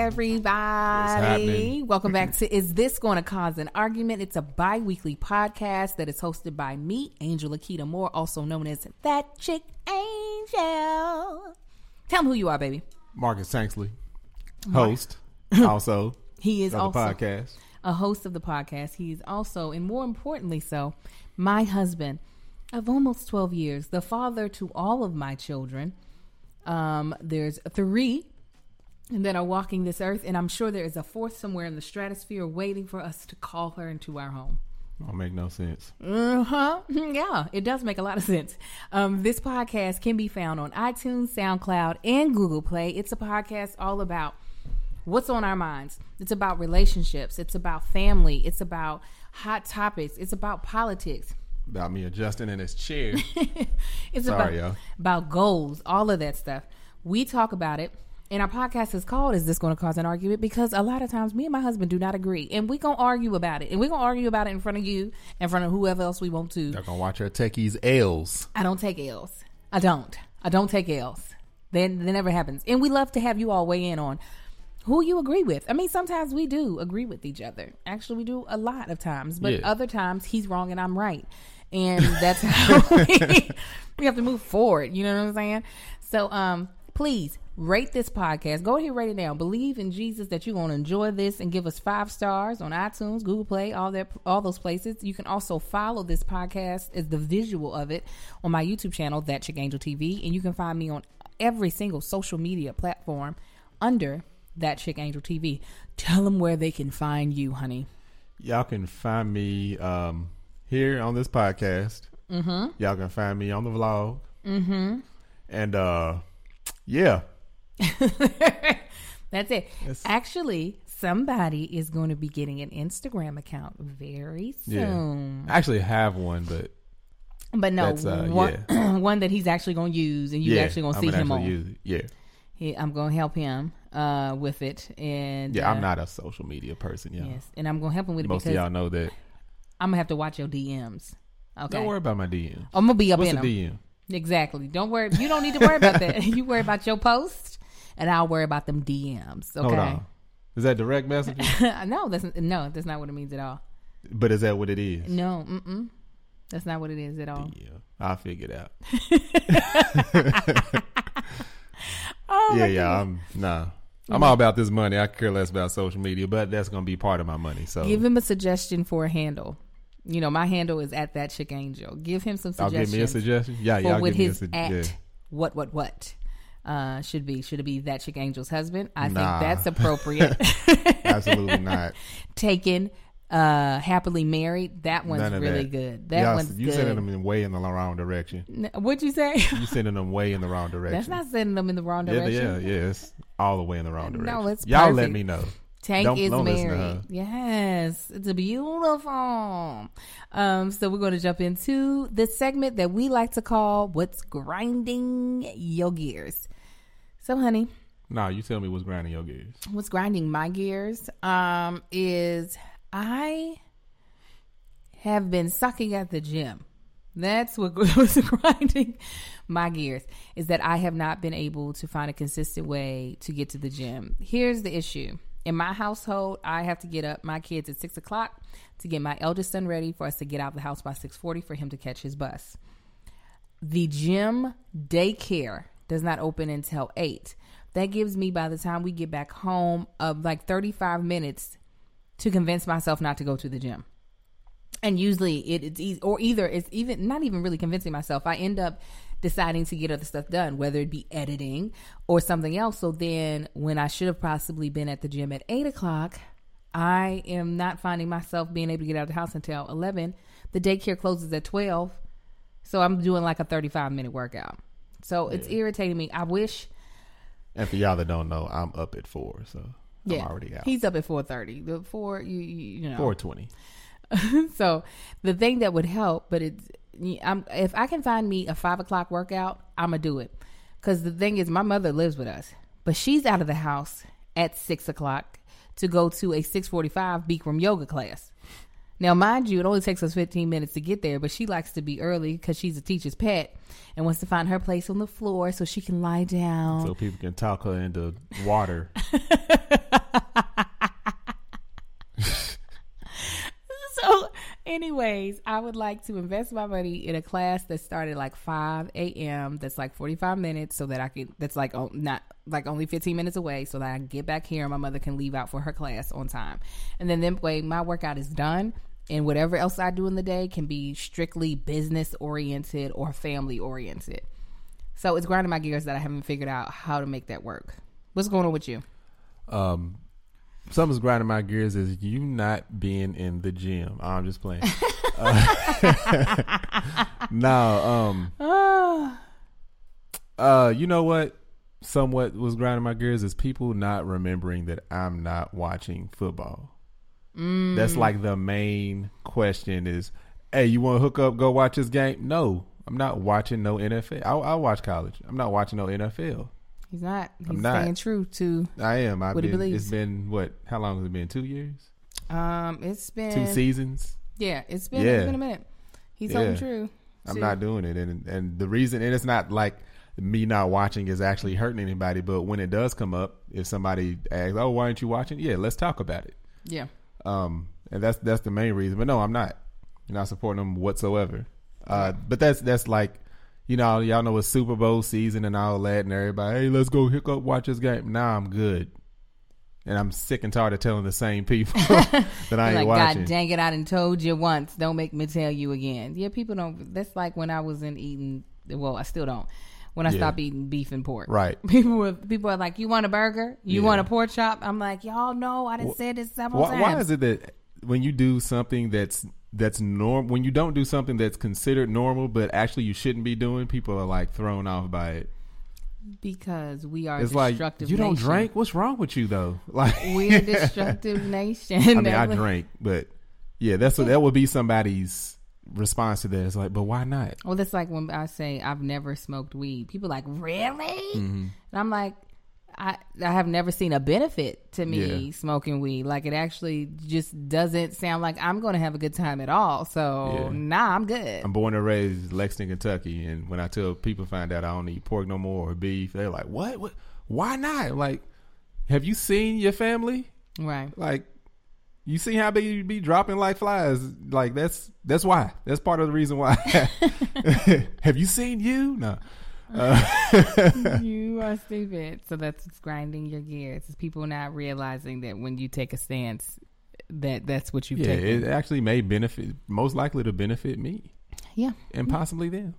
everybody. Welcome back to Is This Going to Cause an Argument? It's a bi-weekly podcast that is hosted by me, Angel Akita Moore, also known as That Chick Angel. Tell them who you are, baby. Marcus Tanksley, host, also. He is also the podcast. A host of the podcast. He is also, and more importantly so, my husband of almost 12 years, the father to all of my children. There's 3 that are walking this earth, and I'm sure there is a 4th somewhere in the stratosphere waiting for us to call her into our home. Don't make no sense. Yeah, it does make a lot of sense. This podcast can be found on iTunes, SoundCloud, and Google Play. It's a podcast all about what's on our minds. It's about relationships. It's about family. It's about hot topics. It's about politics. About me adjusting in his chair. It's Sorry, y'all. about goals, all of that stuff. We talk about it. And our podcast is called Is This Going to Cause an Argument? Because a lot of times me and my husband do not agree. And we're going to argue about it. And we're going to argue about it in front of you, in front of whoever else we want to. They're going to watch our techies L's. I don't take L's. I don't take L's. That never happens. And we love to have you all weigh in on who you agree with. I mean, sometimes we do agree with each other. Actually, we do a lot of times. But other times he's wrong and I'm right. And that's how we have to move forward. You know what I'm saying? So, please rate this podcast. Go ahead and rate it down. Believe in Jesus that you're going to enjoy this and give us 5 stars on iTunes, Google Play, all those places. You can also follow this podcast as the visual of it on my YouTube channel, That Chick Angel TV. And you can find me on every single social media platform under That Chick Angel TV. Tell them where they can find you, honey. Y'all can find me here on this podcast. Mm-hmm. Y'all can find me on the vlog. Mm-hmm. And yeah. That's it. Actually, somebody is going to be getting an Instagram account very soon. I actually have one, but no, one that he's actually going to use, and you actually going to see him on. Use it. I'm going to help him with it, and I'm not a social media person, Yes, and I'm going to help him with it because most of y'all know that. I'm gonna have to watch your DMs. Okay. Don't worry about my DMs. I'm gonna be up What's in them. DM? Exactly. Don't worry. You don't need to worry about that. You worry about your post, and I'll worry about them DMs. Okay. Hold on. Is that direct messaging? No, that's not what it means at all. But is that what it is? No. That's not what it is at all. Yeah, I'll figure it out. I'm all about this money. I care less about social media, but that's gonna be part of my money. So give him a suggestion for a handle. You know, my handle is at That Chick Angel. Give him some suggestions. I'll give me a suggestion. Yeah, for y'all with give his me a suggestion. What should it be That Chick Angel's husband? I think that's appropriate. Absolutely not. Taken, happily married. That one's really good. That one's good. You sending them way in the wrong direction. What'd you say? You sending them way in the wrong direction. That's not sending them in the wrong direction. Yeah, it's all the way in the wrong direction. No, it's y'all perfect. let me know. Tank is don't married. Yes, it's beautiful. So we're going to jump into the segment that we like to call "What's Grinding Your Gears." So, honey, you tell me what's grinding your gears. What's grinding my gears is I have been sucking at the gym. That's what's grinding my gears, is that I have not been able to find a consistent way to get to the gym. Here's the issue. In my household, I have to get up my kids at 6 o'clock to get my eldest son ready for us to get out of the house by 6:40 for him to catch his bus. The gym daycare does not open until 8. That gives me, by the time we get back home, like 35 minutes to convince myself not to go to the gym. And usually it's easy, or either it's even not even really convincing myself. I end up deciding to get other stuff done, whether it be editing or something else. So then when I should have possibly been at the gym at 8 o'clock, I am not finding myself being able to get out of the house until 11. The daycare closes at 12. So I'm doing like a 35-minute workout. So it's irritating me. I wish. And for y'all that don't know, I'm up at 4. So I'm already out. He's up at 4:30. The 4, you know. 4:20. So the thing that would help, but if I can find me a 5 o'clock workout, I'm gonna do it. Because the thing is, my mother lives with us, but she's out of the house at 6 o'clock to go to a 6:45 Bikram yoga class. Now, mind you, it only takes us 15 minutes to get there, but she likes to be early because she's a teacher's pet and wants to find her place on the floor so she can lie down. So people can talk her into water. So, anyways, I would like to invest my money in a class that started like 5 a.m. That's like 45 minutes so that I can, that's like not like only 15 minutes away so that I can get back here and my mother can leave out for her class on time. And then that way my workout is done and whatever else I do in the day can be strictly business oriented or family oriented. So it's grinding my gears that I haven't figured out how to make that work. What's going on with you? Something's grinding my gears is you not being in the gym. I'm just playing. You know what? Somewhat was grinding my gears is people not remembering that I'm not watching football. That's like the main question is, hey, you want to hook up, go watch this game? No, I'm not watching no NFL. I watch college. I'm not watching no NFL. He's not. He's staying true to I am. what he believes. It's been what? How long has it been? 2 years? It's been 2 seasons. Yeah, it's been a minute. He's holding true. I'm not doing it, and the reason, and it's not like me not watching is actually hurting anybody, but when it does come up, if somebody asks, "Oh, why aren't you watching?" Yeah, let's talk about it. Yeah. And that's the main reason. But no, I'm not. I'm not supporting them whatsoever. But that's like, you know, y'all know it's Super Bowl season and all that, and everybody, hey, let's go hook up, watch this game. Nah, I'm good. And I'm sick and tired of telling the same people that I ain't like, watching. God dang it, I done told you once. Don't make me tell you again. Yeah, people don't. That's like when I wasn't eating. Well, I still don't. When I stopped eating beef and pork. Right. People are like, you want a burger? You want a pork chop? I'm like, y'all know I done said this several times. Why is it that when you do something that's normal, when you don't do something that's considered normal, but actually you shouldn't be doing, people are like thrown off by it? Because we are it's a destructive like, you nation. don't drink? What's wrong with you though? Like, we're a destructive nation. I mean, I drink, but yeah, that would be somebody's response to that. It's like, but why not? Well, that's like when I say I've never smoked weed. People are like, really? Mm-hmm. And I'm like, I have never seen a benefit to me smoking weed. Like, it actually just doesn't sound like I'm going to have a good time at all. So, nah, I'm good. I'm born and raised Lexington, Kentucky. And when I tell people find out I don't eat pork no more or beef, they're like, what? Why not? Like, have you seen your family? Right. Like, you see how they be dropping like flies. Like, that's why. That's part of the reason why. Have you seen you? No. You are stupid. So that's what's grinding your gears. It's people not realizing that when you take a stance, that's what you've taken. It actually may benefit, most likely to benefit me. Yeah. And possibly them.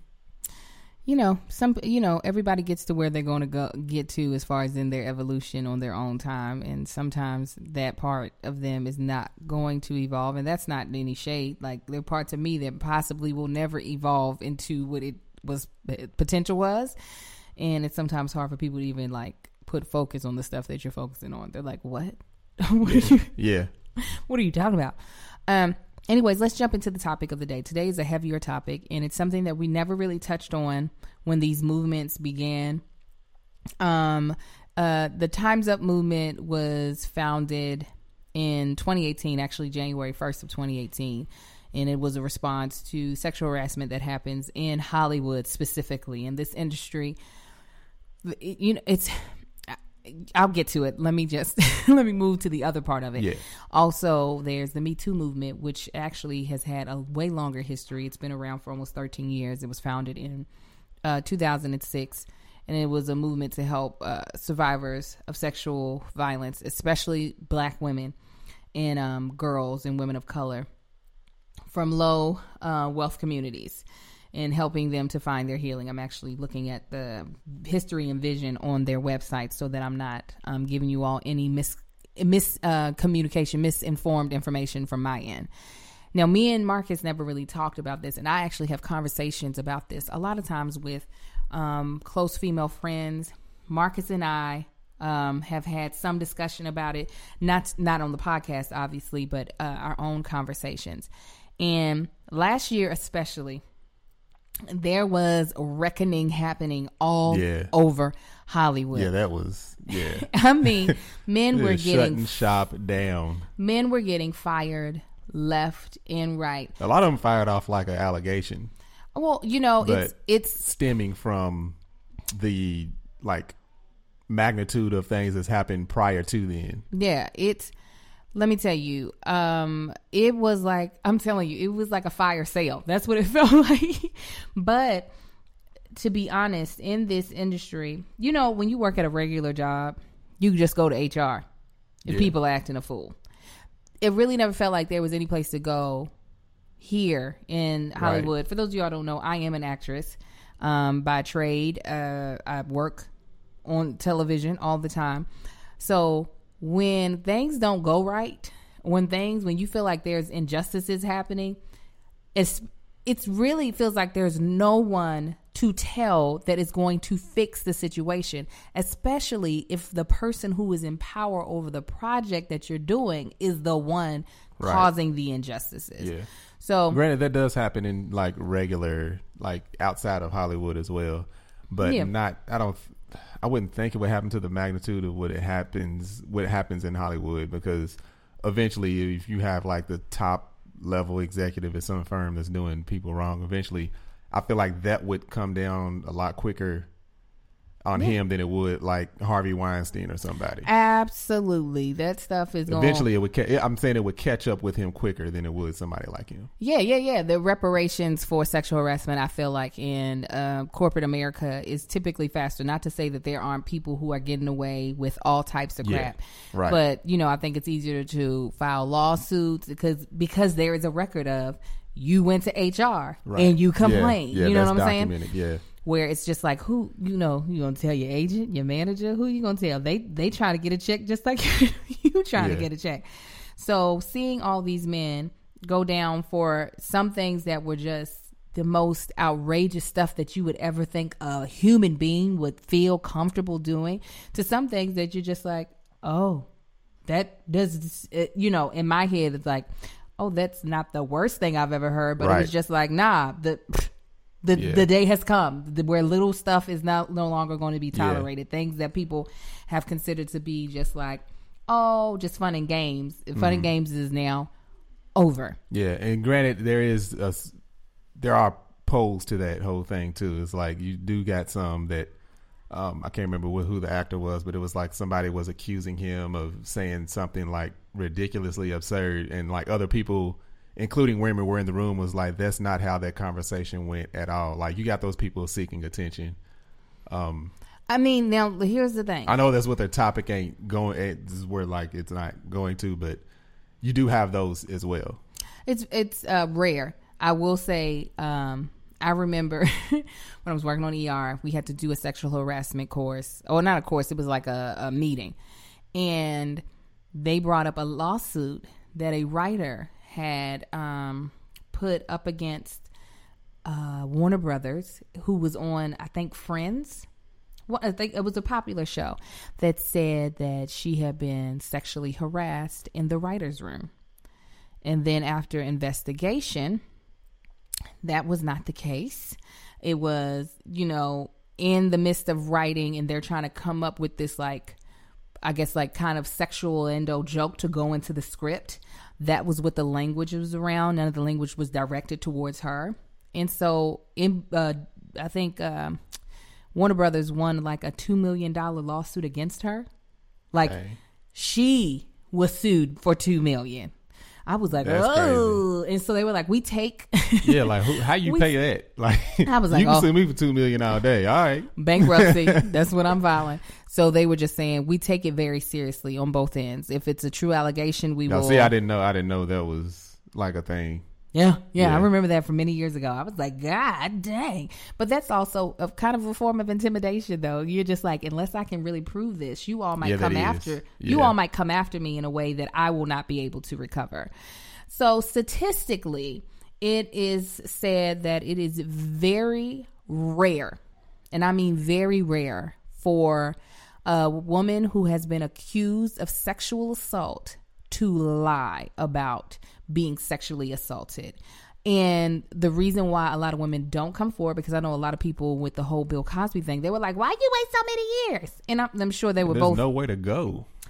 Everybody gets to where they're going to get to as far as in their evolution on their own time. And sometimes that part of them is not going to evolve. And that's not any shade. Like, there are parts of me that possibly will never evolve into what it was potential was. And it's sometimes hard for people to even like put focus on the stuff that you're focusing on. They're like, what? What are you talking about? Anyways, let's jump into the topic of the day. Today is a heavier topic, and it's something that we never really touched on when these movements began. The Time's Up movement was founded in 2018, actually January 1st of 2018, and it was a response to sexual harassment that happens in Hollywood specifically. In this industry, I'll get to it. Let me move to the other part of it. Yeah. Also, there's the Me Too movement, which actually has had a way longer history. It's been around for almost 13 years. It was founded in 2006, and it was a movement to help survivors of sexual violence, especially Black women and girls and women of color from low wealth communities, and helping them to find their healing. I'm actually looking at the history and vision on their website so that I'm not giving you all any miscommunication, misinformed information from my end. Now, me and Marcus never really talked about this, and I actually have conversations about this a lot of times with close female friends. Marcus and I have had some discussion about it, not on the podcast, obviously, but our own conversations. And last year especially, there was a reckoning happening all over Hollywood. Yeah, that was, I mean, men were getting shutting shop down. Men were getting fired left and right. A lot of them fired off like an allegation. Well, you know, But it's stemming from the like magnitude of things that's happened prior to then. yeah, let me tell you, it was like, I'm telling you, it was like a fire sale. That's what it felt like. But to be honest, in this industry, you know, when you work at a regular job, you just go to HR if people are acting a fool. It really never felt like there was any place to go here in Hollywood. Right. For those of you who don't know, I am an actress by trade. I work on television all the time. So when things don't go right, when you feel like there's injustices happening, it's really feels like there's no one to tell that is going to fix the situation, especially if the person who is in power over the project that you're doing is the one causing the injustices. Yeah. So Granted, that does happen in like regular, like outside of Hollywood as well, but not. I wouldn't think it would happen to the magnitude of what happens in Hollywood, because eventually, if you have like the top level executive at some firm that's doing people wrong, eventually, I feel like that would come down a lot quicker on him than it would like Harvey Weinstein or somebody. Absolutely, that stuff is eventually it would. I'm saying it would catch up with him quicker than it would somebody like him. Yeah. The reparations for sexual harassment, I feel like in corporate America, is typically faster. Not to say that there aren't people who are getting away with all types of crap, right? But you know, I think it's easier to file lawsuits because there is a record of you went to HR and you complained. Yeah, you know that's what I'm saying? Yeah. Where it's just like, who, you know, you gonna tell your agent, your manager, who you gonna tell? They try to get a check just like you trying to get a check. So seeing all these men go down for some things that were just the most outrageous stuff that you would ever think a human being would feel comfortable doing, to some things that you're just like, oh, that does, you know, in my head it's like, oh, that's not the worst thing I've ever heard, but it was just like, nah, the day has come where little stuff is no longer going to be tolerated. Things that people have considered to be just like, oh, just fun and games. Fun and games is now over. Yeah, and granted, there are poles to that whole thing too. It's like you do got some that I can't remember who the actor was, but it was like somebody was accusing him of saying something like ridiculously absurd, and like other people, including women, were in the room, was like, that's not how that conversation went at all. Like, you got those people seeking attention. I mean, now here's the thing. I know that's what their topic ain't going. This is where like it's not going to, but you do have those as well. It's rare. I will say. I remember when I was working on ER, we had to do a sexual harassment course. Or not a course, it was like a meeting. And they brought up a lawsuit that a writer had put up against Warner Brothers, who was on, I think, Friends. Well, I think it was a popular show that said that she had been sexually harassed in the writer's room. And then after investigation, that was not the case. It was, you know, in the midst of writing, and they're trying to come up with this, like, I guess, like kind of sexual endo joke to go into the script. That was what the language was around. None of the language was directed towards her. And so I think Warner Brothers won like a $2 million lawsuit against her. Like, she was sued for $2 million. I was like, oh, and so they were like, we take, like how you pay that? Like, I was like, you can sue me for $2 million all day. All right, bankruptcy. That's what I'm filing. So they were just saying, we take it very seriously on both ends. If it's a true allegation, we will. See, I didn't know that was like a thing. Yeah. I remember that from many years ago. I was like, God dang. But that's also a kind of a form of intimidation, though. You're just like, unless I can really prove this, you all might come after. You all might come after me in a way that I will not be able to recover. So statistically, it is said that it is very rare, and I mean very rare, for a woman who has been accused of sexual assault to lie about being sexually assaulted. And the reason why a lot of women don't come forward, because I know a lot of people with the whole Bill Cosby thing, they were like, why you wait so many years? And I'm sure they were There's both. no way to go.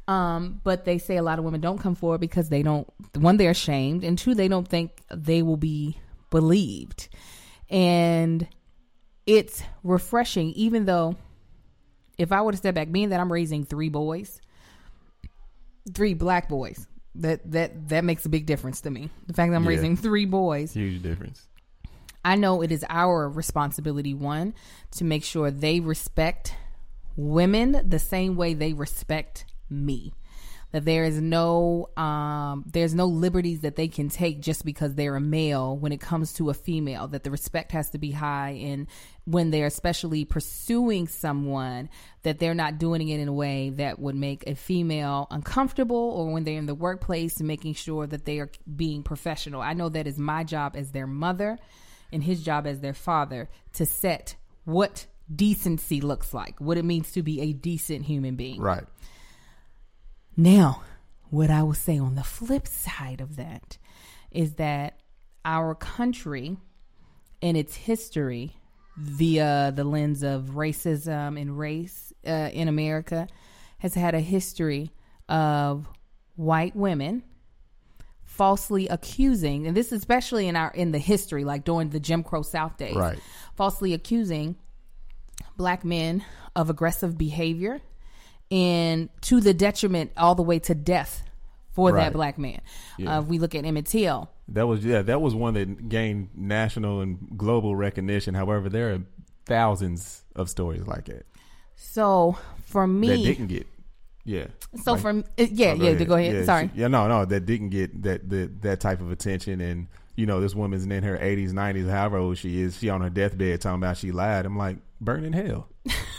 But they say a lot of women don't come forward because they don't, one, they're ashamed, and two, they don't think they will be believed. And it's refreshing, even though if I were to step back, being that I'm raising 3 boys, 3 black boys, that makes a big difference to me. The fact that I'm raising 3 boys. Huge difference. I know it is our responsibility, one, to make sure they respect women the same way they respect me. That there's no liberties that they can take just because they're a male when it comes to a female, that the respect has to be high. And when they're especially pursuing someone, that they're not doing it in a way that would make a female uncomfortable, or when they're in the workplace, making sure that they are being professional. I know that is my job as their mother and his job as their father to set what decency looks like, what it means to be a decent human being. Right. Now, what I will say on the flip side of that is that our country and its history via the lens of racism and race in America has had a history of white women falsely accusing, and this especially in the history, like during the Jim Crow South days, right, falsely accusing black men of aggressive behavior, and to the detriment all the way to death for that black man. Yeah. We look at Emmett Till. That was one that gained national and global recognition. However, there are thousands of stories like that. So for me, that didn't get, So like, go ahead. Sorry. That didn't get that type of attention. And this woman's in her 80s, 90s, however old she is. She on her deathbed talking about she lied. I'm like, burn in hell.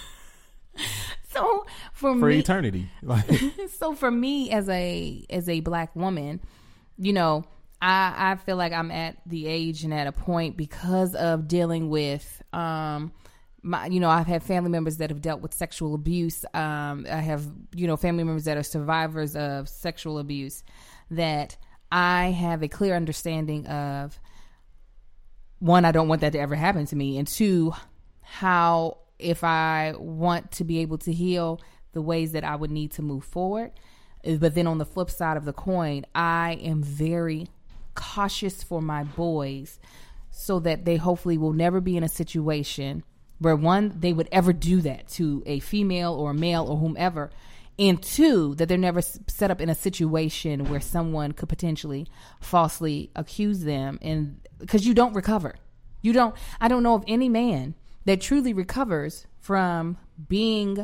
So for eternity. So for me as a black woman, I feel like I'm at the age and at a point because of dealing with I've had family members that have dealt with sexual abuse. I have family members that are survivors of sexual abuse, that I have a clear understanding of, one, I don't want that to ever happen to me, and two, how, if I want to be able to heal, the ways that I would need to move forward. But then on the flip side of the coin, I am very cautious for my boys so that they hopefully will never be in a situation where, one, they would ever do that to a female or a male or whomever, and two, that they're never set up in a situation where someone could potentially falsely accuse them. And because you don't recover. I don't know of any man that truly recovers from being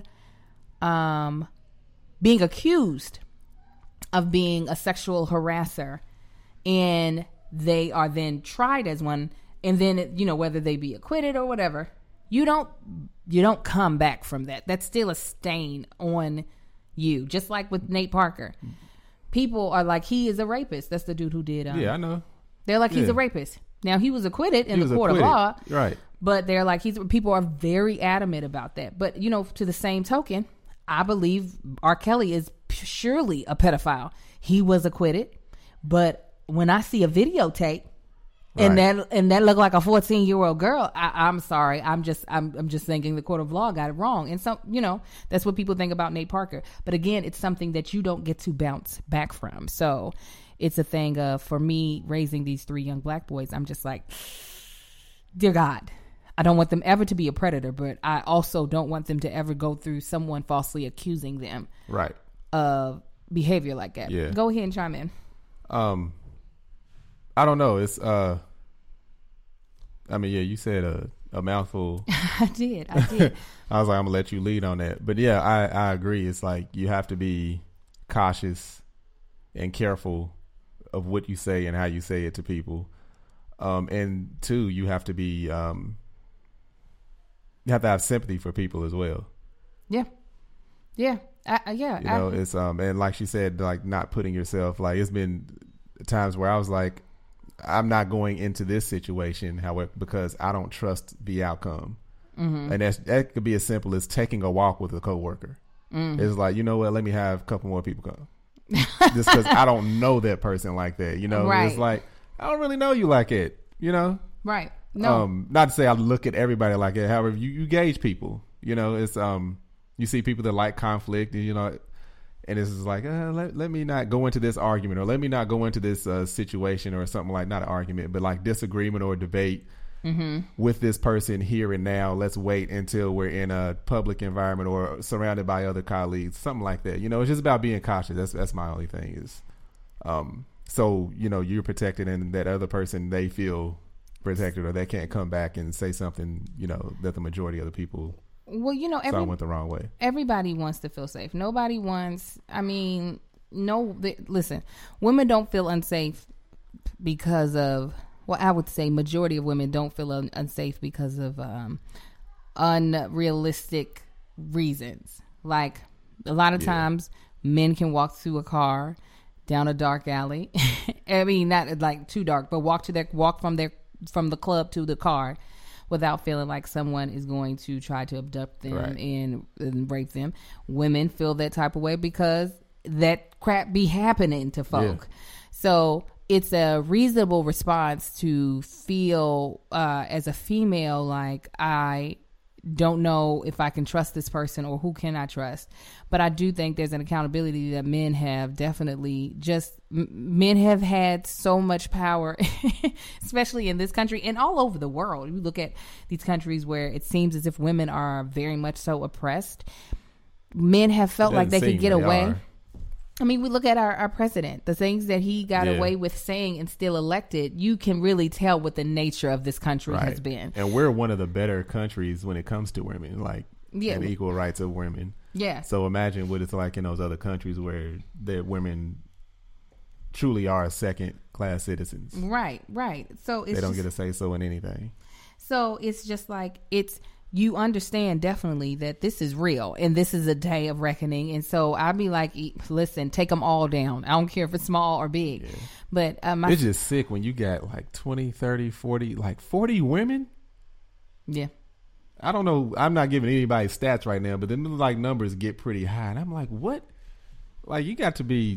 accused of being a sexual harasser, and they are then tried as one, and then whether they be acquitted or whatever, you don't come back from that. That's still a stain on you. Just like with Nate Parker, people are like, he is a rapist. That's the dude who did. I know. They're like, he's a rapist. Now, he was acquitted in the court of law, right? But they're like, people are very adamant about that. But to the same token, I believe R. Kelly is surely a pedophile. He was acquitted, but when I see a videotape and that looked like a 14-year-old girl, I'm sorry. I'm just thinking the court of law got it wrong. And so, that's what people think about Nate Parker. But again, it's something that you don't get to bounce back from. So it's a thing of, for me, raising these 3 young black boys, I'm just like, dear God, I don't want them ever to be a predator, but I also don't want them to ever go through someone falsely accusing them of behavior like that. Yeah. Go ahead and chime in. I don't know. It's you said a mouthful. I did. I was like, I'm gonna let you lead on that. But yeah, I agree. It's like you have to be cautious and careful of what you say and how you say it to people. And two, you have to be you have to have sympathy for people as well. Yeah. Yeah. It's and like she said, like not putting yourself, like, it's been times where I was like, I'm not going into this situation, however, because I don't trust the outcome. Mm-hmm. And that could be as simple as taking a walk with a coworker. Mm-hmm. It's like, let me have a couple more people come. Just because I don't know that person like that. Right. It's like, I don't really know you like it, Right. No. Not to say I look at everybody like it. However, you gauge people. It's you see people that like conflict, and And it's just like, let me not go into this argument, or let me not go into this situation or something, like, not an argument, but like disagreement or debate with this person here and now. Let's wait until we're in a public environment or surrounded by other colleagues, something like that. You know, it's just about being cautious. That's my only thing is, so, you know, you're protected and that other person, they feel protected, or they can't come back and say something, you know, that the majority of the people went the wrong way. Everybody wants to feel safe. Nobody wants, listen, women don't feel unsafe because of, well, I would say majority of women don't feel unsafe because of unrealistic reasons. Like, a lot of times men can walk through a car down a dark alley. I mean, not like too dark, but walk from the club to the car without feeling like someone is going to try to abduct them and rape them. Women feel that type of way because that crap be happening to folk. Yeah. So it's a reasonable response to feel as a female like, I don't know if I can trust this person, or who can I trust. But I do think there's an accountability that men have definitely men have had so much power, especially in this country and all over the world. You look at these countries where it seems as if women are very much so oppressed. Men have felt like they could get away. I mean, we look at our president, the things that he got away with saying and still elected. You can really tell what the nature of this country has been. And we're one of the better countries when it comes to women, like, and equal rights of women. Yeah. So imagine what it's like in those other countries where the women truly are second class citizens. Right. So they don't get a say so in anything. So it's just like, you understand definitely that this is real and this is a day of reckoning. And so I'd be like, listen, take them all down. I don't care if it's small or big. Yeah. But it's just sick when you got like 20, 30, 40, like 40 women. Yeah. I don't know. I'm not giving anybody stats right now, but then like numbers get pretty high. And I'm like, what? Like, you got to be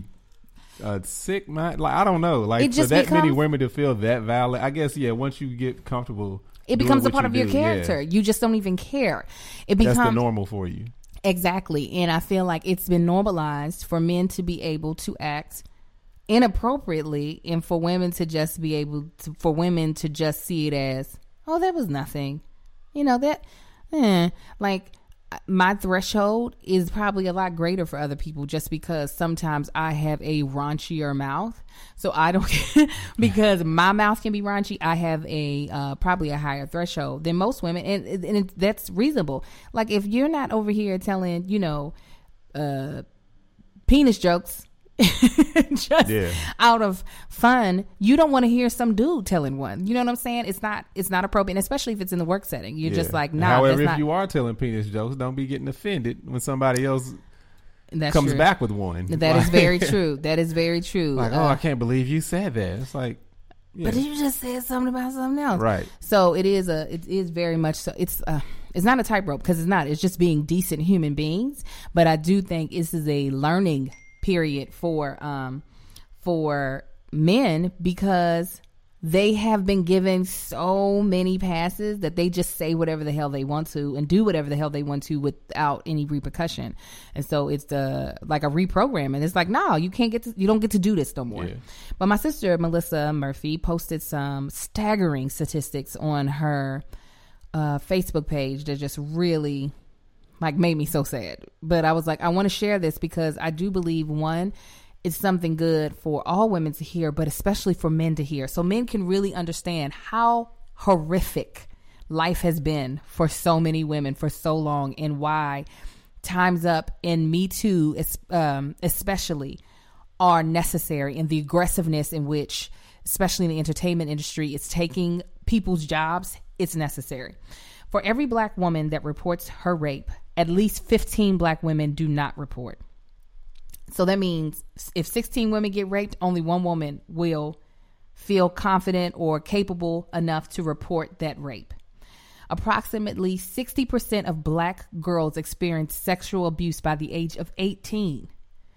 sick mind. Like, I don't know. Like, for that many women to feel that valid, I guess, once you get comfortable, it becomes a part of your character. Yeah. You just don't even care. That's the normal for you. Exactly. And I feel like it's been normalized for men to be able to act inappropriately, and for women to just be able to, for women to just see it as, oh, that was nothing. You know, like, my threshold is probably a lot greater for other people, just because sometimes I have a raunchier mouth. So I don't, because my mouth can be raunchy, I have probably a higher threshold than most women. And that's reasonable. Like, if you're not over here telling, penis jokes, just out of fun, you don't want to hear some dude telling one. You know what I'm saying? It's not appropriate, and especially if it's in the work setting. You're just like, nah. However, if you are telling penis jokes, don't be getting offended when somebody else comes back with one. That is very true. That is very true. Like, I can't believe you said that. It's like, but you just said something about something else, right? So it is very much so. It's not a tightrope, because it's not. It's just being decent human beings. But I do think this is a learning period for men, because they have been given so many passes that they just say whatever the hell they want to and do whatever the hell they want to without any repercussion. And so it's like a reprogramming. It's like, no, you don't get to do this no more. Yeah. But my sister Melissa Murphy posted some staggering statistics on her Facebook page that just really made me so sad. But I was like, I want to share this because I do believe, one, it's something good for all women to hear, but especially for men to hear, so men can really understand how horrific life has been for so many women for so long, and why Time's Up and Me Too especially are necessary, and the aggressiveness in which, especially in the entertainment industry, it's taking people's jobs. It's necessary. For every black woman that reports her rape, at least 15 black women do not report. So that means if 16 women get raped, only one woman will feel confident or capable enough to report that rape. Approximately 60% of black girls experience sexual abuse by the age of 18.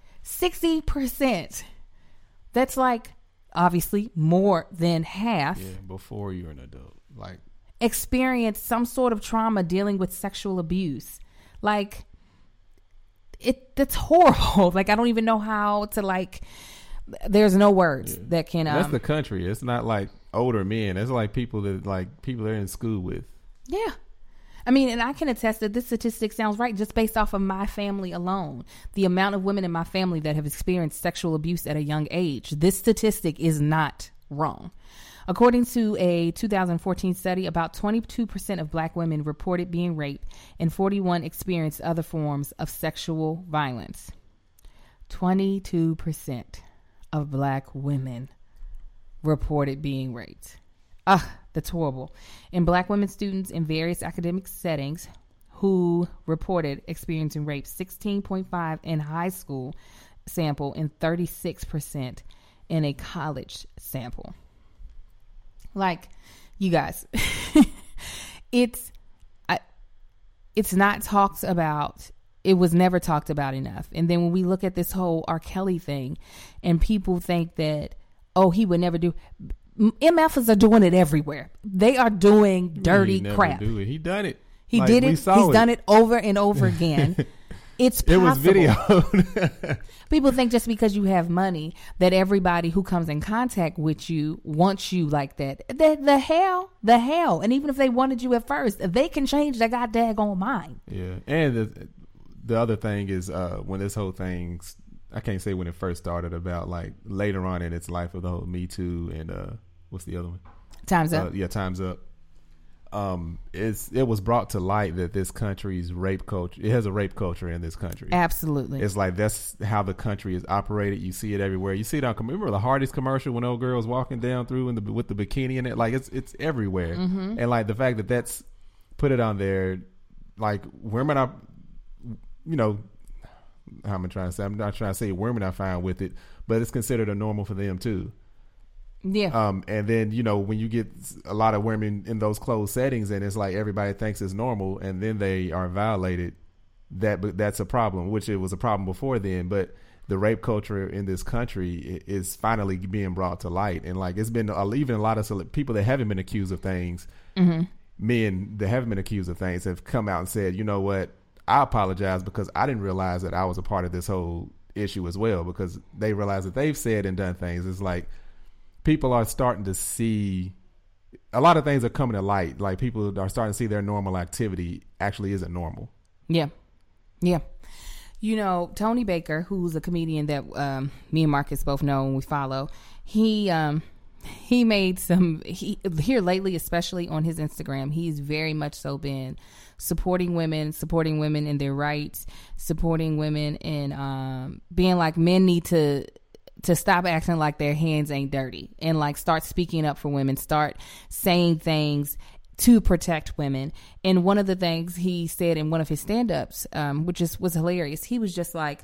60%. That's like, obviously, more than half. Yeah, before you're an adult. Like, experience some sort of trauma dealing with sexual abuse. Like, that's horrible. Like, I don't even know how to, like, there's no words that can. That's the country. It's not like older men. It's like people they're in school with. Yeah. I mean, and I can attest that this statistic sounds right just based off of my family alone. The amount of women in my family that have experienced sexual abuse at a young age. This statistic is not wrong. According to a 2014 study, about 22% of black women reported being raped and 41% experienced other forms of sexual violence. 22% of black women reported being raped. That's horrible. And black women students in various academic settings who reported experiencing rape, 16.5% in high school sample and 36% in a college sample. Like, you guys, it's not talked about. It was never talked about enough. And then when we look at this whole R. Kelly thing and people think that, oh, he would never do. MFs are doing it everywhere. They are doing dirty crap. He done it. He did it. He's done it over and over again. It's possible. It was videoed. People think just because you have money that everybody who comes in contact with you wants you like that. The hell. And even if they wanted you at first, they can change their goddamn mind. Yeah. And the other thing is when this whole thing, I can't say when it first started, about like later on in its life of the whole Me Too and what's the other one? Time's Up. Time's Up. It was brought to light that this country's rape culture, it has a rape culture in this country. Absolutely. It's like that's how the country is operated. You see it everywhere. You see it on, remember the Hardee's commercial when old girl was walking down through with the bikini in it? Like it's everywhere. Mm-hmm. And like the fact that that's put it on there, like women are, you know, how am I trying to say? I'm not trying to say women are fine with it, but it's considered a normal for them too. Yeah. And then, you know, when you get a lot of women in those closed settings and it's like everybody thinks it's normal and then they are violated, that's a problem, which it was a problem before then. But the rape culture in this country is finally being brought to light. And like, it's been even a lot of people that haven't been accused of things, mm-hmm. men that haven't been accused of things have come out and said, you know what, I apologize because I didn't realize that I was a part of this whole issue as well, because they realize that they've said and done things. It's like, people are starting to see a lot of things are coming to light. Like people are starting to see their normal activity actually isn't normal. Yeah. Yeah. You know, Tony Baker, who's a comedian that me and Marcus both know and we follow, he made here lately, especially on his Instagram, he's very much so been supporting women in their rights, supporting women in being like, men need to stop acting like their hands ain't dirty and like start speaking up for women, start saying things to protect women. And one of the things he said in one of his stand-ups, which was hilarious, he was just like,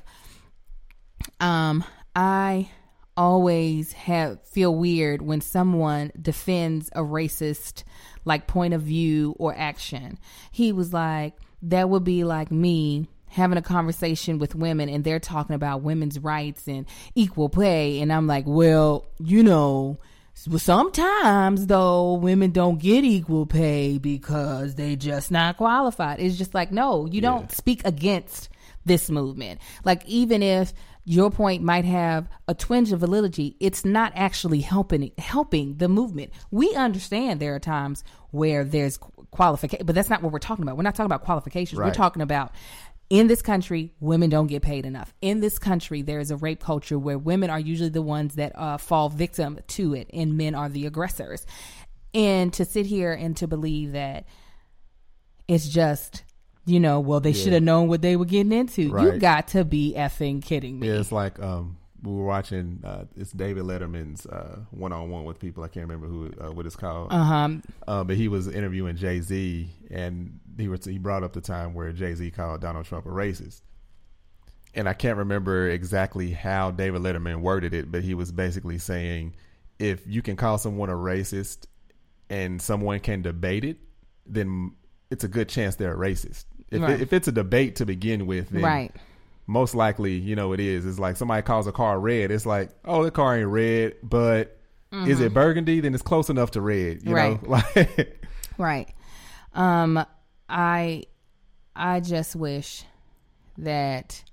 I always feel weird when someone defends a racist like point of view or action. He was like, that would be like me having a conversation with women and they're talking about women's rights and equal pay. And I'm like, well, you know, sometimes though, women don't get equal pay because they just not qualified. It's just like, no, you don't speak against this movement. Like, even if your point might have a twinge of validity, it's not actually helping the movement. We understand there are times where there's qualification, but that's not what we're talking about. We're not talking about qualifications. Right. We're talking about, in this country, women don't get paid enough. In this country, there is a rape culture where women are usually the ones that fall victim to it and men are the aggressors. And to sit here and to believe that it's just, you know, well, they should have known what they were getting into. Right. You got to be effing kidding me. Yeah, it's like we were watching, it's David Letterman's one-on-one with people. I can't remember what it's called. But he was interviewing Jay-Z, and he brought up the time where Jay-Z called Donald Trump a racist. And I can't remember exactly how David Letterman worded it, but he was basically saying, if you can call someone a racist and someone can debate it, then it's a good chance they're a racist. If it's a debate to begin with, then most likely, you know, it is. It's like somebody calls a car red. It's like, oh, the car ain't red, but is it burgundy? Then it's close enough to red, you know? Like, right. I just wish that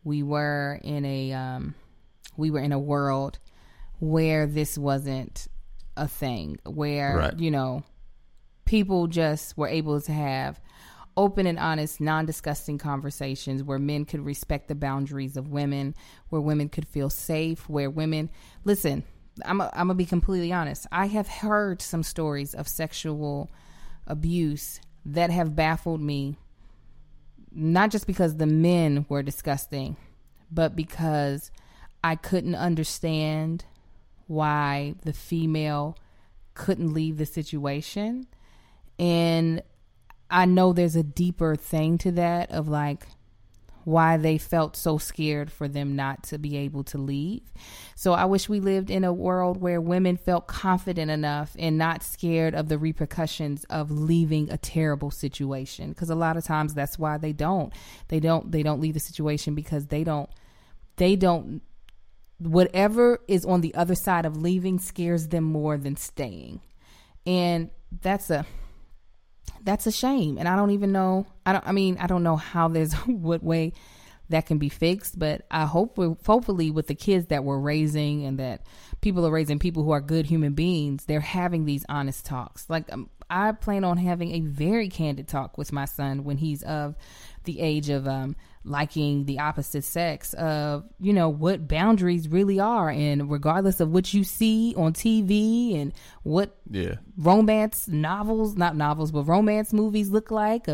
we were in a world where this wasn't a thing, where, right. you know, people just were able to have open and honest, non-disgusting conversations, where men could respect the boundaries of women, where women could feel safe, where women, listen, I'm gonna be completely honest. I have heard some stories of sexual abuse that have baffled me, not just because the men were disgusting, but because I couldn't understand why the female couldn't leave the situation. And I know there's a deeper thing to that, of like why they felt so scared for them not to be able to leave. So I wish we lived in a world where women felt confident enough and not scared of the repercussions of leaving a terrible situation. Because a lot of times that's why they don't leave the situation, because they don't, whatever is on the other side of leaving scares them more than staying. And that's a shame. And I don't even know, I don't know how there's what way that can be fixed, but I hopefully with the kids that we're raising, and that people are raising people who are good human beings, they're having these honest talks. Like, I plan on having a very candid talk with my son when he's of the age of liking the opposite sex, of, you know, what boundaries really are, and regardless of what you see on TV and what romance novels, not novels, but romance movies look like,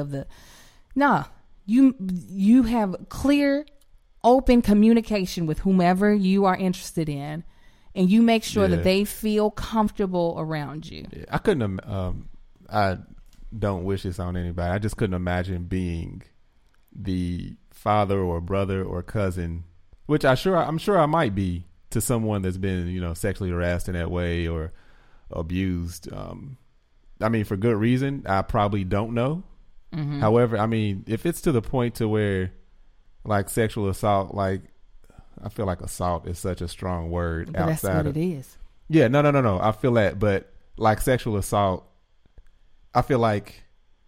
you have clear, open communication with whomever you are interested in, and you make sure that they feel comfortable around you. Yeah. I couldn't, I don't wish this on anybody. I just couldn't imagine being the father or brother or cousin, which I'm sure I might be, to someone that's been, you know, sexually harassed in that way or abused. I mean, for good reason. I probably don't know. Mm-hmm. However, I mean, if it's to the point to where, like, sexual assault, like, I feel like assault is such a strong word. But that's what it is. Yeah, no. I feel that, but like sexual assault, I feel like,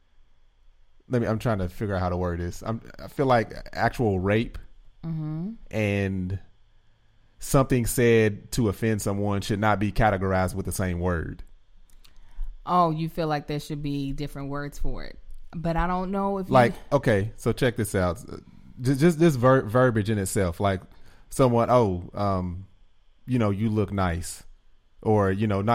I'm trying to figure out how to word this. I feel like actual rape and something said to offend someone should not be categorized with the same word. Oh, you feel like there should be different words for it. But I don't know if okay, so check this out. Just this verbiage in itself, like someone, you know, you look nice, or, you know,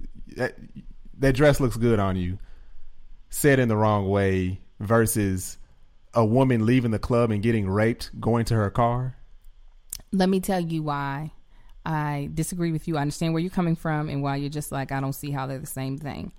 that dress looks good on you, said in the wrong way, versus a woman leaving the club and getting raped, going to her car. Let me tell you why I disagree with you. I understand where you're coming from and why you're just like, I don't see how they're the same thing.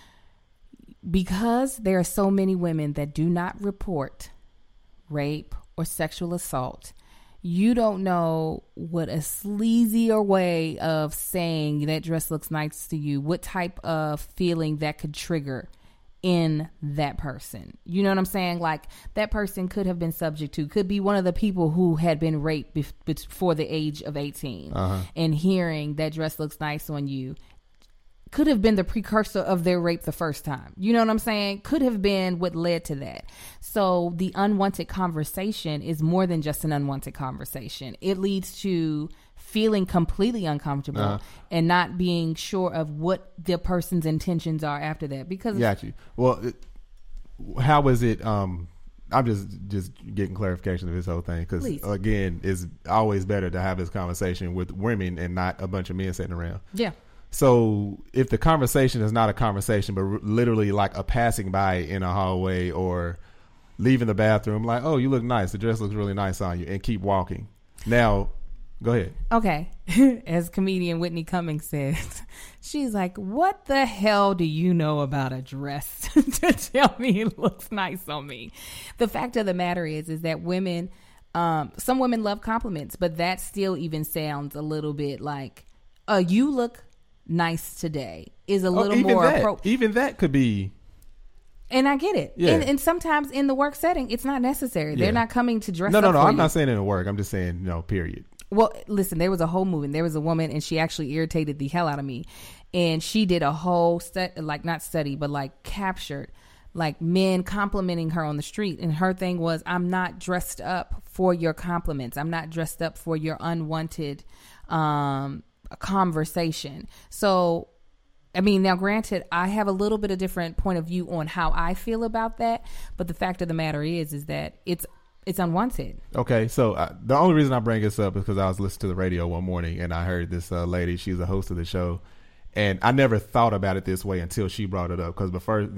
Because there are so many women that do not report rape or sexual assault, you don't know what a sleazier way of saying that dress looks nice to you, what type of feeling that could trigger in that person. You know what I'm saying? Like, that person could have been subject to, could be one of the people who had been raped before the age of 18. And hearing that dress looks nice on you could have been the precursor of their rape the first time. You know what I'm saying? Could have been what led to that. So the unwanted conversation is more than just an unwanted conversation. It leads to feeling completely uncomfortable and not being sure of what the person's intentions are after that. Because got you. Well, how is it? I'm just getting clarification of this whole thing, because again, it's always better to have this conversation with women and not a bunch of men sitting around. Yeah. So if the conversation is not a conversation, but literally like a passing by in a hallway or leaving the bathroom, like, oh, you look nice, the dress looks really nice on you, and keep walking. Now, go ahead. Okay. As comedian Whitney Cummings says, she's like, what the hell do you know about a dress to tell me it looks nice on me? The fact of the matter is that women, some women love compliments, but that still even sounds a little bit like, you look nice today is a little more appropriate. Even that could be. And I get it. Yeah. And sometimes in the work setting, it's not necessary. Yeah. They're not coming to dress up for you. I'm not saying in the work. I'm just saying, period. Well, listen, there was a whole movement. There was a woman, and she actually irritated the hell out of me. And she did a whole captured like men complimenting her on the street. And her thing was, I'm not dressed up for your compliments. I'm not dressed up for your unwanted conversation. So, I mean, now granted, I have a little bit of different point of view on how I feel about that. But the fact of the matter is that it's unwanted. Okay, so the only reason I bring this up is because I was listening to the radio one morning and I heard this lady, she's a host of the show, and I never thought about it this way until she brought it up. Because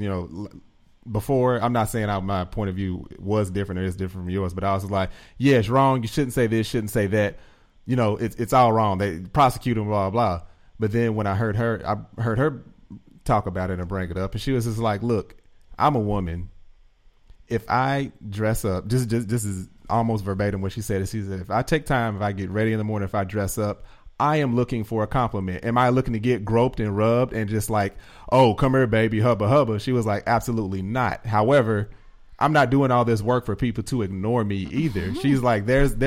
before, I'm not saying my point of view was different or is different from yours, but I was like, yeah, it's wrong. You shouldn't say this, shouldn't say that. It's all wrong. They prosecute them, blah, blah. But then when I heard her talk about it and bring it up, and she was just like, look, I'm a woman. If I dress up, this is almost verbatim what she said. She said, if I take time, if I get ready in the morning, if I dress up, I am looking for a compliment. Am I looking to get groped and rubbed and just like, oh, come here, baby, hubba, hubba? She was like, absolutely not. However, I'm not doing all this work for people to ignore me either. She's like,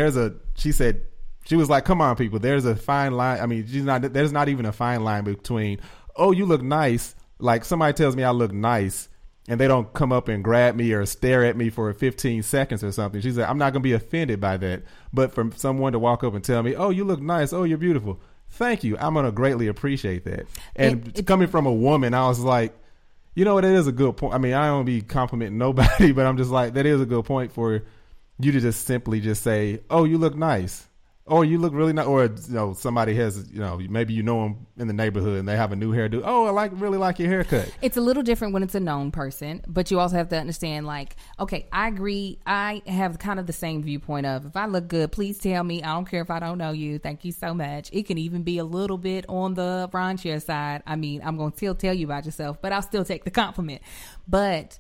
she was like, come on, people, there's a fine line. I mean, there's not even a fine line between, oh, you look nice. Like somebody tells me I look nice, and they don't come up and grab me or stare at me for 15 seconds or something. She said, I'm not going to be offended by that. But for someone to walk up and tell me, oh, you look nice. Oh, you're beautiful. Thank you. I'm going to greatly appreciate that. And coming from a woman, I was like, you know what? It is a good point. I mean, I don't be complimenting nobody, but I'm just like, that is a good point for you to just simply just say, oh, you look nice. Or you look really nice. Or, somebody has, maybe them in the neighborhood and they have a new hairdo. Oh, I really like your haircut. It's a little different when it's a known person, but you also have to understand, like, okay, I agree. I have kind of the same viewpoint of, if I look good, please tell me. I don't care if I don't know you. Thank you so much. It can even be a little bit on the raunchier side. I mean, I'm going to still tell you about yourself, but I'll still take the compliment. But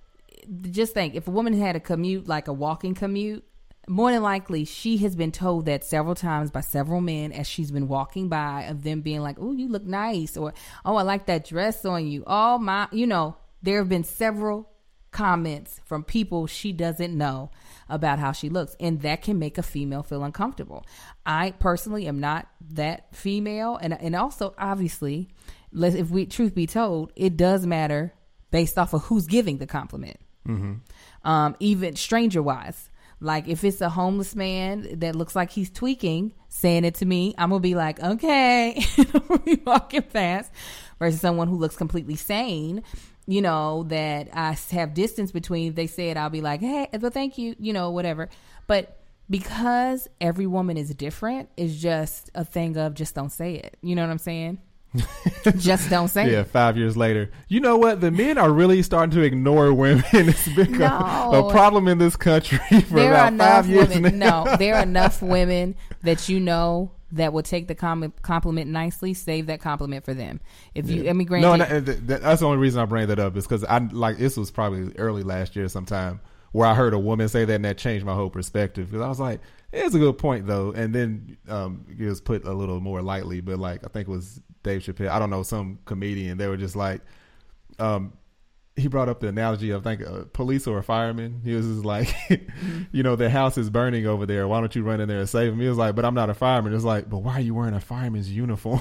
just think, if a woman had a commute, like a walking commute, more than likely, she has been told that several times by several men as she's been walking by, of them being like, oh, you look nice, or, oh, I like that dress on you. Oh, my, there have been several comments from people she doesn't know about how she looks, and that can make a female feel uncomfortable. I personally am not that female, and also, obviously, truth be told, it does matter based off of who's giving the compliment. Mm-hmm. Even stranger-wise. Like, if it's a homeless man that looks like he's tweaking, saying it to me, I'm going to be like, okay, walking past. Versus someone who looks completely sane, that I have distance between. They say it, I'll be like, hey, well, thank you, whatever. But because every woman is different, it's just a thing of just don't say it. You know what I'm saying? Just don't say it. Yeah, 5 years later. You know what? The men are really starting to ignore women. It's become a problem in this country for about 5 years now. There are enough women that that will take the compliment nicely. Save that compliment for them. If you, that's the only reason I bring that up is because this was probably early last year sometime where I heard a woman say that, and that changed my whole perspective, because I was like, it's a good point though. And then it was put a little more lightly, but I think it was Dave Chappelle, I don't know, some comedian, they were just like, he brought up the analogy of, I think, a police or a fireman. He was just like, their house is burning over there. Why don't you run in there and save them? He was like, but I'm not a fireman. It's like, but why are you wearing a fireman's uniform?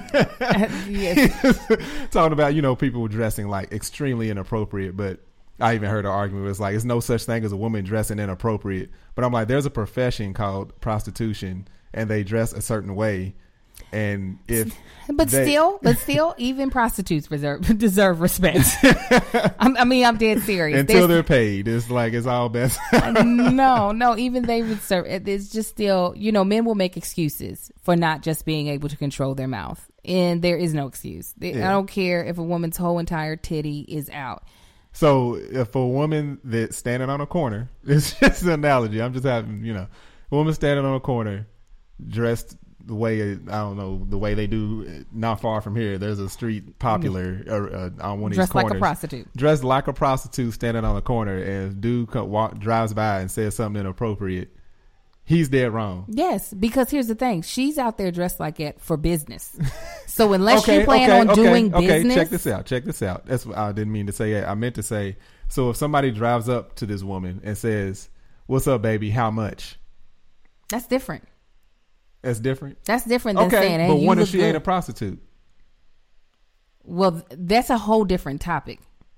Talking about, people dressing like extremely inappropriate. But I even heard an argument. It was like, it's no such thing as a woman dressing inappropriate. But I'm like, there's a profession called prostitution, and they dress a certain way. And still, even prostitutes deserve respect. I'm dead serious. Until they're paid, it's like it's all best. No, even they would serve. It's just still, men will make excuses for not just being able to control their mouth, and there is no excuse. I don't care if a woman's whole entire titty is out. So if a woman that's standing on a corner, it's just an analogy. I'm just having, a woman standing on a corner, dressed the way, the way they do not far from here. There's a street popular on one of these corners. Dressed like a prostitute. Dressed like a prostitute standing on the corner, and dude drives by and says something inappropriate. He's dead wrong. Yes, because here's the thing. She's out there dressed like it for business. So unless you plan on doing business. Okay, check this out. That's what I didn't mean to say. I meant to say, so if somebody drives up to this woman and says, "What's up, baby? How much?" That's different. That's different? That's different than saying, hey, but what if she ain't a prostitute? Well, that's a whole different topic.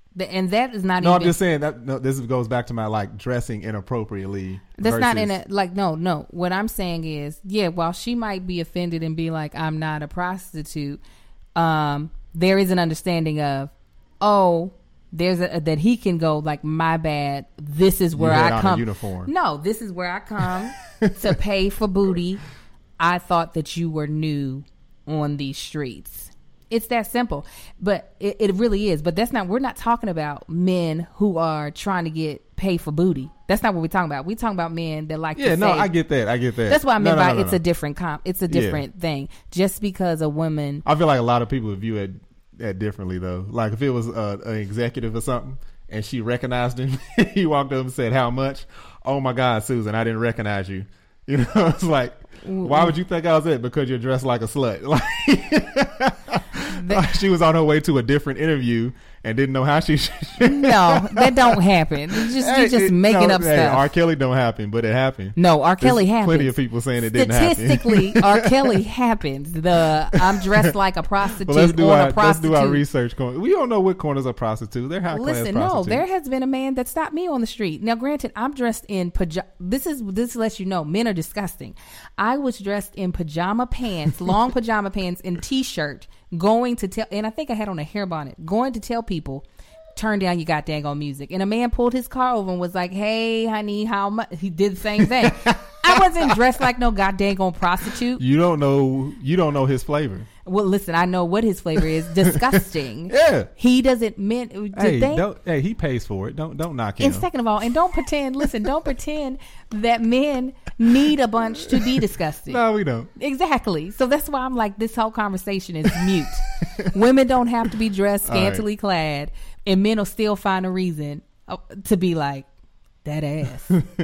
And that is not No, even... I'm just saying that this goes back to my like dressing inappropriately. That's not versus- in a, like, no. What I'm saying is, yeah, while she might be offended and be like, I'm not a prostitute, there is an understanding of, that he can go like, my bad, this is where You had I on a come. uniform. No, this is where I come to pay for booty. I thought that you were new on these streets. It's that simple, but it really is. But we're not talking about men who are trying to get pay for booty. That's not what we're talking about. We're talking about men that like to say, I get that. That's what I meant by it's no. a different it's a different thing. Just because a woman... I feel like a lot of people view it differently though. Like if it was an executive or something and she recognized him, he walked up and said, "How much?" "Oh my God, Susan, I didn't recognize you." You know, it's like, why would you think I was it? Because you're dressed like a slut. Like she was on her way to a different interview and didn't know how she should. No, that don't happen. You're just making up stuff. R. Kelly don't happen, but it happened. No, R. Kelly There's happens. Plenty of people saying it didn't happen. Statistically, R. Kelly happens. I'm dressed like a prostitute Well, let's do our prostitute. research. We don't know what corners are prostitutes. They're high class Listen, prostitutes. no, there has been a man that stopped me on the street. Now, granted, I'm dressed in this lets you know men are disgusting. I was dressed in pajama pants, long pajama pants, and t-shirt, going to tell, and I think I had on a hair bonnet, going to tell people, turn down your goddamn on music. And a man pulled his car over and was like, "Hey, honey, how much?" He did the same thing. I wasn't dressed like no goddamn on prostitute. You don't know his flavor. Well, listen, I know what his flavor is. Disgusting. Yeah. He doesn't mean. He pays for it. Don't knock him. And second of all, and don't pretend. Listen, don't pretend that men need a bunch to be disgusting. No, we don't. Exactly. So that's why I'm like, this whole conversation is mute. Women don't have to be dressed scantily clad, and men will still find a reason to be like, that ass.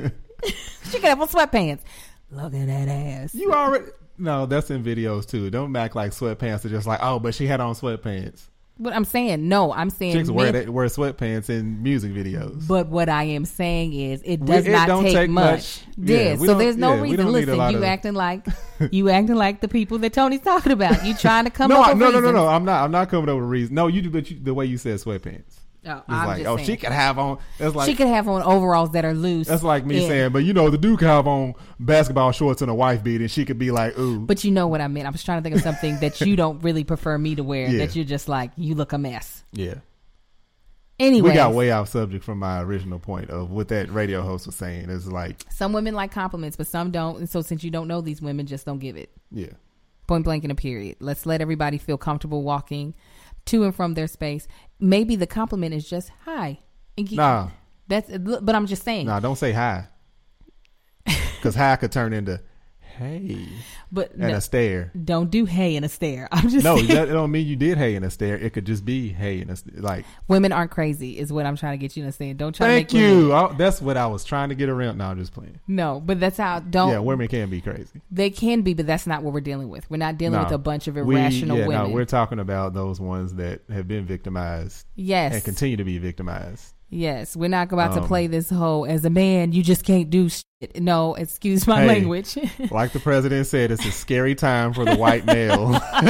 She could have on sweatpants. Look at that ass. You already. No, that's in videos too. Don't act like sweatpants are just like, oh, but she had on sweatpants. But I'm saying, chicks wear sweatpants in music videos. But what I am saying is, it does not take much. Yeah, so there's no reason. Listen, you acting like the people that Tony's talking about. You trying to come up with reasons. No. I'm not coming up with a reason. No, you do. But the way you said sweatpants. Oh, it's like, oh, she could have on. That's like she could have on overalls that are loose. That's like me saying, but the dude could have on basketball shorts and a wife beat, and she could be like, ooh. But you know what I meant. I was trying to think of something that you don't really prefer me to wear. Yeah. That you're just like, you look a mess. Yeah. Anyway, we got way off subject from my original point of what that radio host was saying. It's like some women like compliments, but some don't. And so since you don't know these women, just don't give it. Yeah. Point blank in a period. Let's let everybody feel comfortable walking to and from their space. Maybe the compliment is just hi. Nah. But I'm just saying. Nah, don't say hi. Because hi could turn into hey. A stare. Don't do hey and a stare. I'm just saying. That don't mean you did hey and a stare. It could just be hey and a stare. Like, women aren't crazy is what I'm trying to get you to understand. Don't try thank to make you. That's what I was trying to get around. No, I'm just playing. No, but that's how women can be crazy. They can be, but that's not what we're dealing with. We're not dealing with a bunch of irrational women. No, we're talking about those ones that have been victimized. Yes. And continue to be victimized. Yes, we're not about to play this whole as a man you just can't do shit. No, excuse my language. Like the president said, it's a scary time for the white male.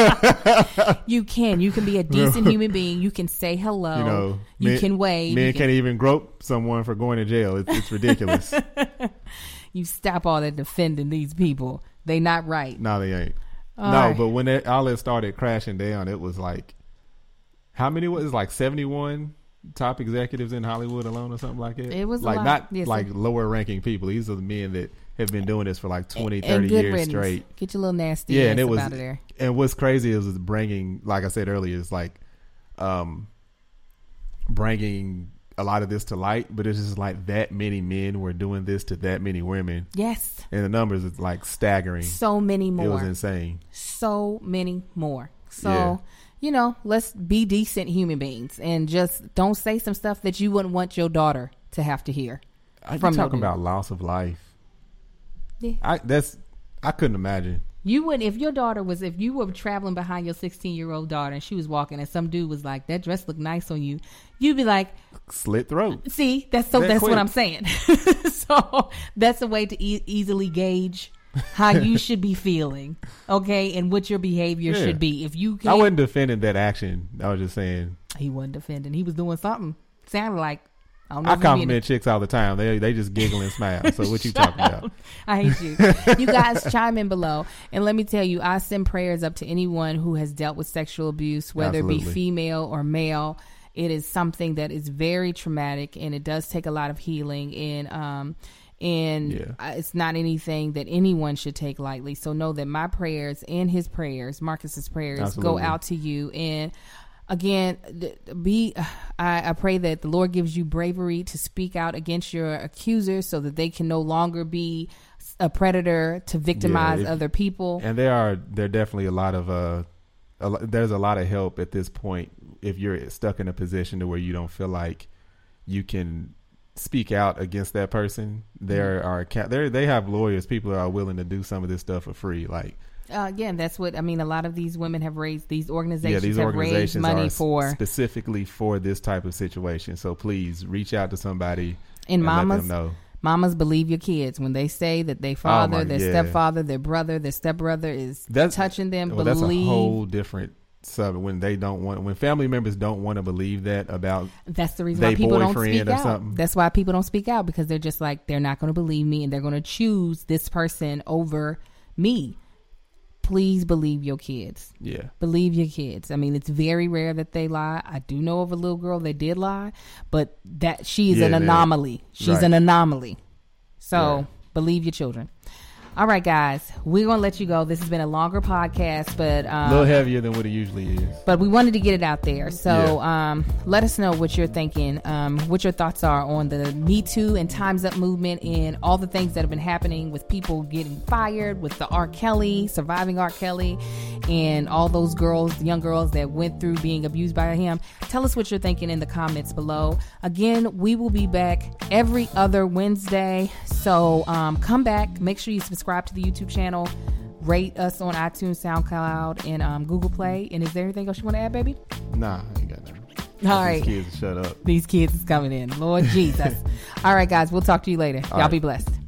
You can be a decent human being. You can say hello. You can wave. Men can't even grope someone for going to jail. It's ridiculous. You stop all that defending these people. They not right. No, they ain't. But when all that started crashing down, it was like, how many was it? Like 71 top executives in Hollywood alone or something like that. It was like not like lower ranking people. These are the men that have been doing this for like 20, 30 years straight. Get your little nasty ass out of there. And what's crazy is bringing, like I said earlier, is like bringing a lot of this to light, but it's just like that many men were doing this to that many women. Yes. And the numbers is like staggering. So many more. It was insane. So many more. So, let's be decent human beings and just don't say some stuff that you wouldn't want your daughter to have to hear. You're talking about loss of life. Yeah. I couldn't imagine. You would, if you were traveling behind your 16-year-old daughter and she was walking and some dude was like, that dress looked nice on you, you'd be like, slit throat. See, that's what I'm saying. So that's a way to easily gauge how you should be feeling, okay, and what your behavior should be. If you can't, I wasn't defending that action. I was just saying he wasn't defending. He was doing something. sounded like. I don't know I if you mean compliment chicks all the time. They just giggle and smile. So what you talking about? I hate you. You guys chime in below. And let me tell you, I send prayers up to anyone who has dealt with sexual abuse, whether it be female or male. It is something that is very traumatic, and it does take a lot of healing. And it's not anything that anyone should take lightly. So know that my prayers and his prayers, Marcus's prayers, go out to you. And again, I pray that the Lord gives you bravery to speak out against your accusers so that they can no longer be a predator to victimize other people. And there definitely there's a lot of help at this point if you're stuck in a position to where you don't feel like you can speak out against that person. They have lawyers, people that are willing to do some of this stuff for free. Like, again, that's what I mean. A lot of these women have raised, these organizations have raised money for specifically for this type of situation. So please reach out to somebody and let them know. Mamas, believe your kids when they say that their father, stepfather, their brother, their stepbrother is touching them. Well, that's a whole different subject. When family members don't want to believe that about that's the reason why people don't speak out. Something. That's why people don't speak out, because they're just like, they're not going to believe me and they're going to choose this person over me. Please believe your kids. Yeah. Believe your kids. I mean, it's very rare that they lie. I do know of a little girl that did lie, but that she is an anomaly. She's an anomaly. So believe your children. All right, guys, we're going to let you go. This has been a longer podcast, but a little heavier than what it usually is. But we wanted to get it out there. So let us know what you're thinking, what your thoughts are on the Me Too and Time's Up movement and all the things that have been happening with people getting fired, with the R. Kelly, surviving R. Kelly, and all those girls, young girls that went through being abused by him. Tell us what you're thinking in the comments below. Again, we will be back every other Wednesday. So come back. Make sure you subscribe to the YouTube channel. Rate us on iTunes, SoundCloud, and Google Play. And is there anything else you want to add, baby? Nah, I ain't got nothing. All right. These kids, shut up. These kids is coming in. Lord Jesus. All right, guys. We'll talk to you later. Y'all be blessed.